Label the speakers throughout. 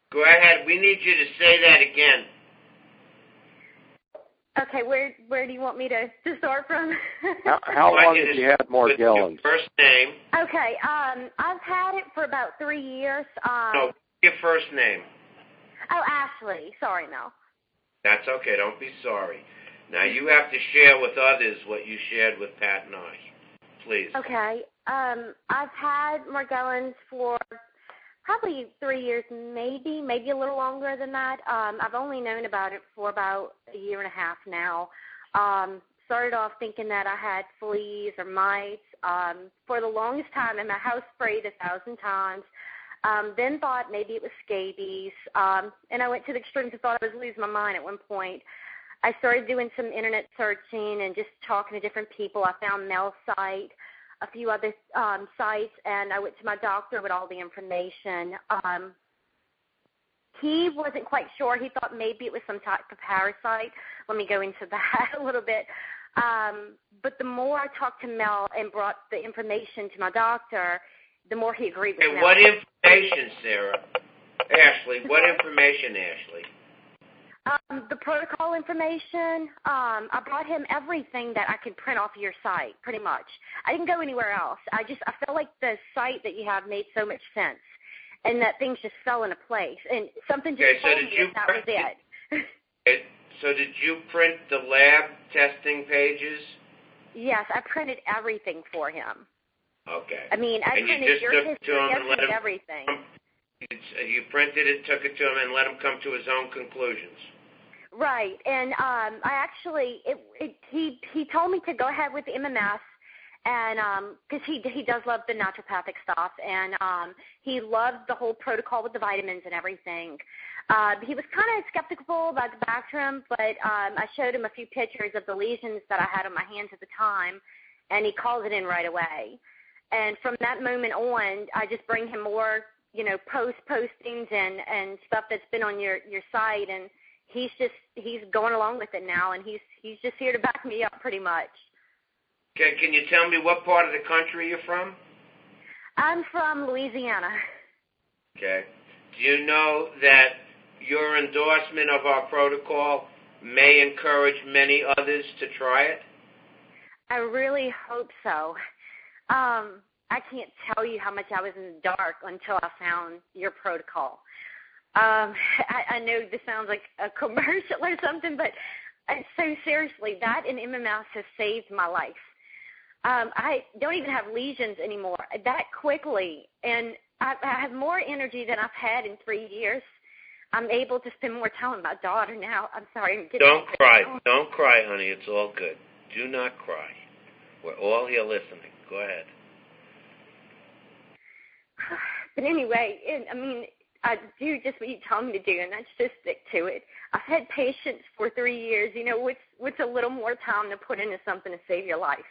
Speaker 1: Go ahead. We need you to say that again.
Speaker 2: Okay, where do you want me to start from?
Speaker 3: How long have you had Morgellons?
Speaker 1: First name.
Speaker 2: Okay, I've had it for about 3 years.
Speaker 1: No, your first name.
Speaker 2: Oh, Ashley. Sorry, Mel.
Speaker 1: That's okay. Don't be sorry. Now, you have to share with others what you shared with Pat and I. Please.
Speaker 2: Okay. I've had Morgellons for probably 3 years, maybe a little longer than that. I've only known about it for about a year and a half now. Started off thinking that I had fleas or mites. For the longest time, and my house sprayed 1,000 times. Then thought maybe it was scabies. And I went to the extremes and thought I was losing my mind at one point. I started doing some internet searching and just talking to different people. I found Mel's site, a few other sites, and I went to my doctor with all the information. He wasn't quite sure. He thought maybe it was some type of parasite. Let me go into that a little bit. But the more I talked to Mel and brought the information to my doctor, the more he agreed with Mel.
Speaker 1: What information, Sarah? Ashley, what information, Ashley?
Speaker 2: The protocol information. I brought him everything that I could print off of your site, pretty much. I didn't go anywhere else. I felt like the site that you have made so much sense, and that things just fell into place. And something just told me that was it.
Speaker 1: So did you print the lab testing pages?
Speaker 2: Yes, I printed everything for him.
Speaker 1: Okay.
Speaker 2: I mean, I printed your history, everything.
Speaker 1: You printed it, took it to him, and let him come to his own conclusions.
Speaker 2: Right, and he told me to go ahead with the MMS, and because he does love the naturopathic stuff, and he loved the whole protocol with the vitamins and everything. He was kind of skeptical about the Bactrim, but I showed him a few pictures of the lesions that I had on my hands at the time, and he called it in right away. And from that moment on, I just bring him more, postings and stuff that's been on your site, and he's going along with it now, and he's just here to back me up pretty much.
Speaker 1: Okay, can you tell me what part of the country you're from?
Speaker 2: I'm from Louisiana.
Speaker 1: Okay. Do you know that your endorsement of our protocol may encourage many others to try it?
Speaker 2: I really hope so. I can't tell you how much I was in the dark until I found your protocol. I know this sounds like a commercial or something, but so seriously, that and MMS has saved my life. I don't even have lesions anymore that quickly, and I have more energy than I've had in 3 years. I'm able to spend more time with my daughter now. I'm sorry.
Speaker 1: Don't cry. Don't cry, honey. It's all good. Do not cry. We're all here listening. Go ahead.
Speaker 2: But anyway, I do just what you tell me to do, and that's just stick to it. I've had patience for 3 years. What's a little more time to put into something to save your life?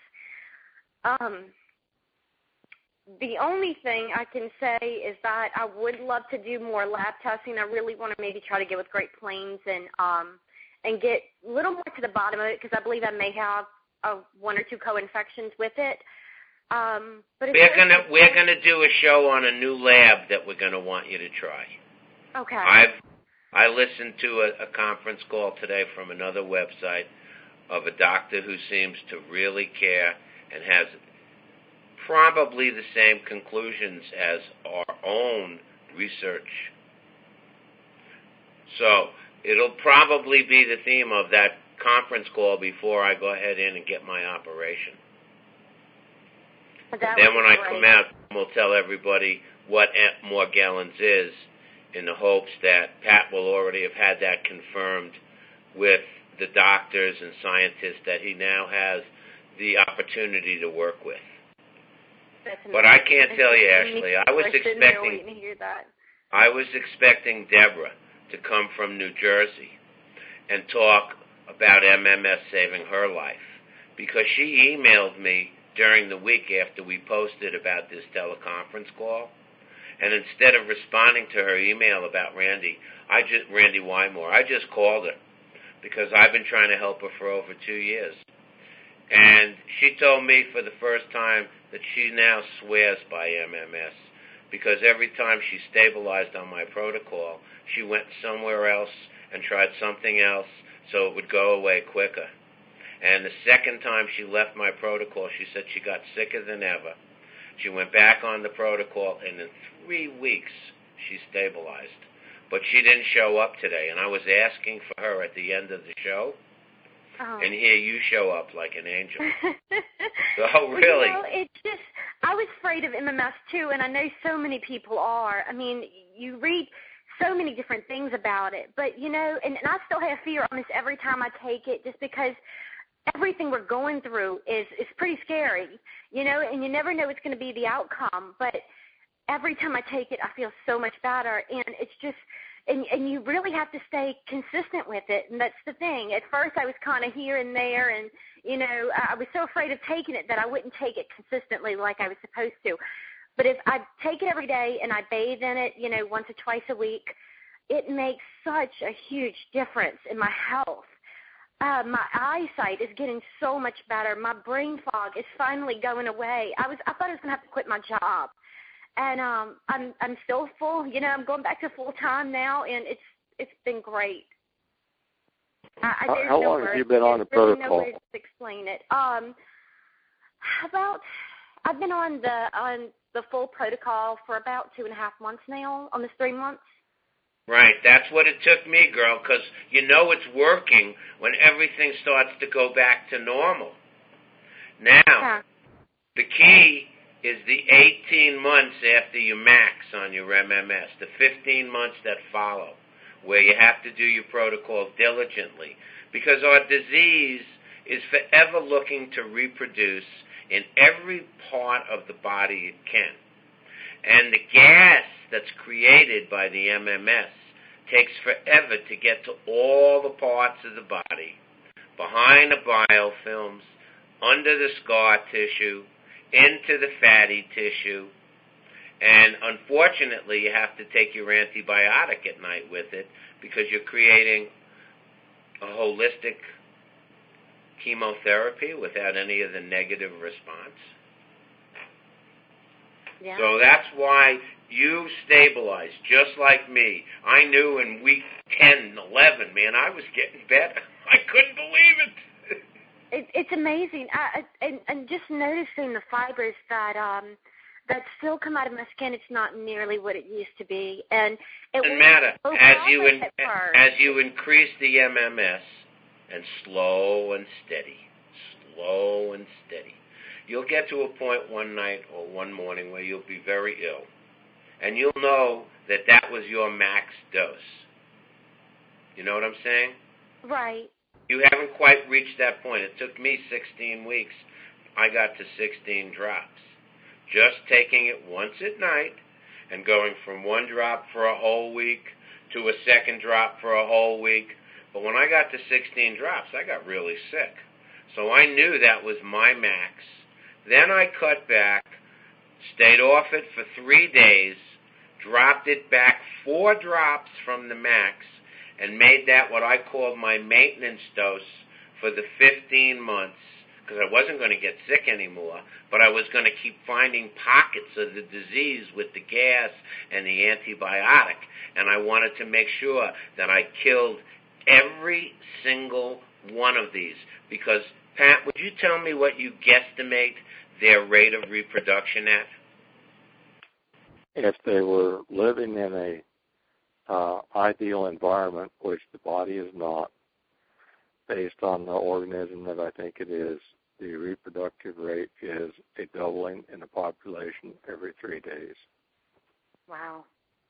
Speaker 2: The only thing I can say is that I would love to do more lab testing. I really want to maybe try to get with Great Plains and get a little more to the bottom of it, because I believe I may have 1 or 2 co-infections with it. But
Speaker 1: we're gonna do a show on a new lab that we're gonna want you to try.
Speaker 2: Okay.
Speaker 1: I listened to a conference call today from another website of a doctor who seems to really care and has probably the same conclusions as our own research. So it'll probably be the theme of that conference call before I go ahead in and get my operation. Then when I come out, we'll tell everybody what Morgellons is, in the hopes that Pat will already have had that confirmed with the doctors and scientists that he now has the opportunity to work with. But I can't tell you, Ashley. I was expecting Deborah to come from New Jersey and talk about MMS saving her life, because she emailed me during the week after we posted about this teleconference call, and instead of responding to her email about Randy Wymore, I just called her, because I've been trying to help her for over 2 years. And she told me for the first time that she now swears by MMS, because every time she stabilized on my protocol, she went somewhere else and tried something else so it would go away quicker. And the second time she left my protocol, she said she got sicker than ever. She went back on the protocol, and in 3 weeks, she stabilized. But she didn't show up today, and I was asking for her at the end of the show, and here you show up like an angel. So really.
Speaker 2: Well, it's just, I was afraid of MMS too, and I know so many people are. I mean, you read so many different things about it, but, you know, and I still have fear on this every time I take it, just because everything we're going through is pretty scary, you know, and you never know what's going to be the outcome. But every time I take it, I feel so much better, and it's just, and you really have to stay consistent with it, and that's the thing. At first, I was kind of here and there, and, you know, I was so afraid of taking it that I wouldn't take it consistently like I was supposed to. But if I take it every day and I bathe in it, you know, once or twice a week, it makes such a huge difference in my health. My eyesight is getting so much better. My brain fog is finally going away. I thought I was going to have to quit my job, and I'm still full. You know, I'm going back to full time now, and it's been great.
Speaker 3: How long have you been on the protocol?
Speaker 2: No way to explain it. I've been on the full protocol for about 2.5 months now, almost 3 months.
Speaker 1: Right, that's what it took me, girl, because you know it's working when everything starts to go back to normal. Now, the key is the 18 months after you max on your MMS, the 15 months that follow, where you have to do your protocol diligently, because our disease is forever looking to reproduce in every part of the body it can. And the gas that's created by the MMS takes forever to get to all the parts of the body, behind the biofilms, under the scar tissue, into the fatty tissue, and unfortunately you have to take your antibiotic at night with it because you're creating a holistic chemotherapy without any of the negative response.
Speaker 2: Yeah.
Speaker 1: So that's why you stabilized, just like me. I knew in week 10, 11, man, I was getting better. I couldn't believe it.
Speaker 2: It's amazing. And just noticing the fibers that still come out of my skin, it's not nearly what it used to be. And it
Speaker 1: doesn't matter. As you increase the MMS, and slow and steady, you'll get to a point one night or one morning where you'll be very ill. And you'll know that that was your max dose. You know what I'm saying?
Speaker 2: Right.
Speaker 1: You haven't quite reached that point. It took me 16 weeks. I got to 16 drops. Just taking it once at night and going from one drop for a whole week to a second drop for a whole week. But when I got to 16 drops, I got really sick. So I knew that was my max. Then I cut back, stayed off it for 3 days, dropped it back 4 drops from the max, and made that what I called my maintenance dose for the 15 months, because I wasn't going to get sick anymore, but I was going to keep finding pockets of the disease with the gas and the antibiotic, and I wanted to make sure that I killed every single one of these, because, Pat, would you tell me what you guesstimate their rate of reproduction at?
Speaker 3: If they were living in a ideal environment, which the body is not, based on the organism that I think it is, the reproductive rate is a doubling in the population every 3 days.
Speaker 2: Wow.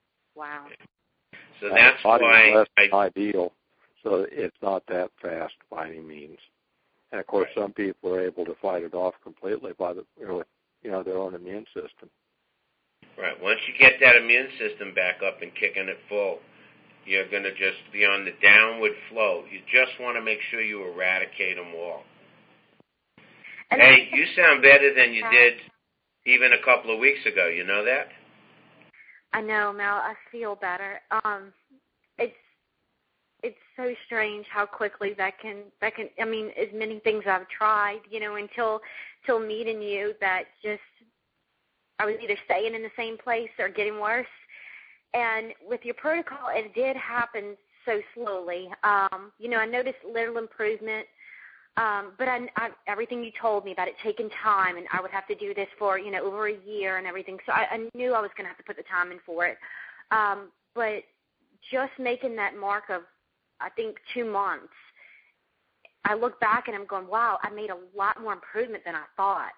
Speaker 1: So that's why
Speaker 3: less ideal. So it's not that fast by any means. And of course, some people are able to fight it off completely by their own immune system.
Speaker 1: Right. Once you get that immune system back up and kicking it full, you're going to just be on the downward flow. You just want to make sure you eradicate them all. And hey, you sound better than you did even a couple of weeks ago. You know that?
Speaker 2: I know, Mel. I feel better. It's so strange how quickly that can. I mean, as many things I've tried, until meeting you, that just I was either staying in the same place or getting worse. And with your protocol, it did happen so slowly. I noticed little improvement, but I everything you told me about it taking time, and I would have to do this for, over a year and everything. So I knew I was going to have to put the time in for it. But just making that mark of, I think, 2 months, I look back and I'm going, wow, I made a lot more improvement than I thought.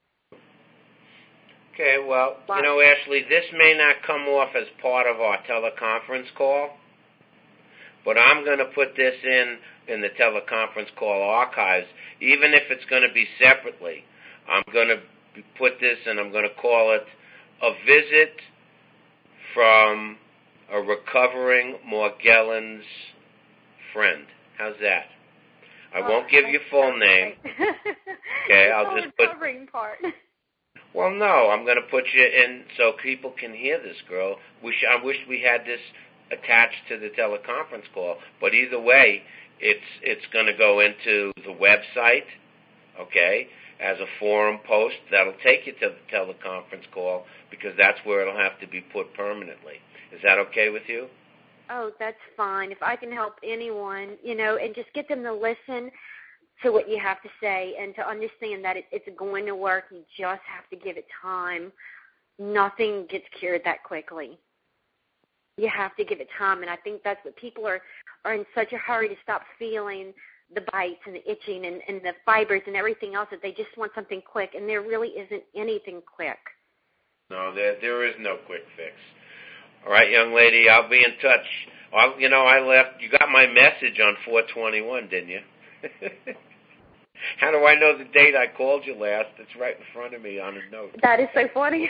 Speaker 1: Okay, well, Ashley, this may not come off as part of our teleconference call, but I'm going to put this in the teleconference call archives, even if it's going to be separately. I'm going to put this, and I'm going to call it a visit from a recovering Morgellons friend. How's that? I won't give you full name. Okay, I'll just put
Speaker 2: recovering part.
Speaker 1: Well, no, I'm going to put you in so people can hear this, girl. I wish we had this attached to the teleconference call, but either way, it's going to go into the website, okay, as a forum post. That'll take you to the teleconference call because that's where it'll have to be put permanently. Is that okay with you?
Speaker 2: Oh, that's fine. If I can help anyone, and just get them to listen to what you have to say and to understand that it's going to work. You just have to give it time. Nothing gets cured that quickly. You have to give it time, and I think that's what people are in such a hurry to stop feeling the bites and the itching and the fibers and everything else, that they just want something quick, and there really isn't anything quick.
Speaker 1: No, there is no quick fix. All right, young lady, I'll be in touch. I left. You got my message on 4/21, didn't you? How do I know the date I called you last? It's right in front of me on a note.
Speaker 2: That is so funny.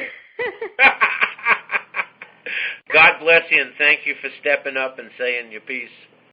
Speaker 1: God bless you, and thank you for stepping up and saying your piece.